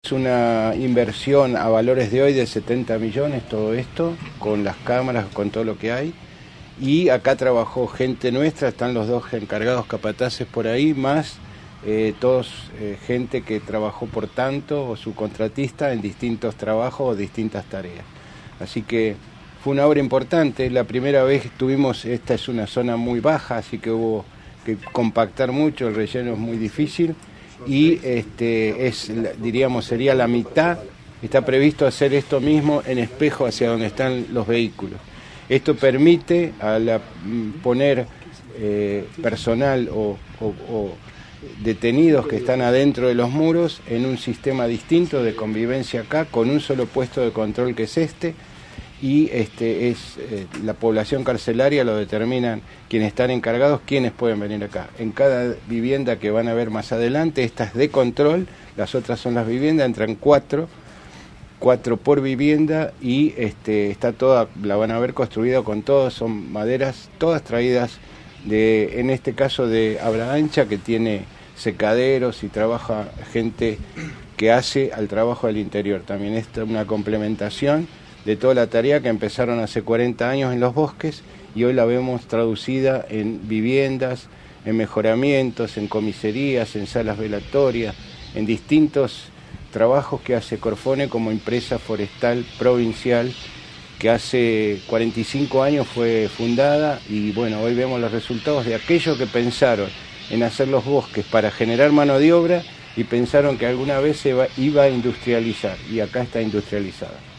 Es una inversión a valores de hoy de 70 millones, todo esto, con las cámaras, con todo lo que hay. Y acá trabajó gente nuestra, están los dos encargados capataces por ahí, más todos gente que trabajó por tanto o subcontratista en distintos trabajos o distintas tareas. Así que fue una obra importante, la primera vez que tuvimos, esta es una zona muy baja, así que hubo que compactar mucho, el relleno es muy difícil. Y diríamos, sería la mitad. Está previsto hacer esto mismo en espejo hacia donde están los vehículos. Esto permite poner personal o detenidos que están adentro de los muros en un sistema distinto de convivencia acá, con un solo puesto de control que es y la población carcelaria lo determinan quienes están encargados, quienes pueden venir acá. En cada vivienda que van a ver más adelante, esta es de control, las otras son las viviendas, entran cuatro por vivienda y está toda, la van a ver construida con todo, son maderas todas traídas en este caso de Abra-Ancha, que tiene secaderos y trabaja gente que hace al trabajo del interior. También es una complementación de toda la tarea que empezaron hace 40 años en los bosques y hoy la vemos traducida en viviendas, en mejoramientos, en comisarías, en salas velatorias, en distintos trabajos que hace Corfone como empresa forestal provincial, que hace 45 años fue fundada y bueno, hoy vemos los resultados de aquello que pensaron en hacer los bosques para generar mano de obra y pensaron que alguna vez iba a industrializar y acá está industrializada.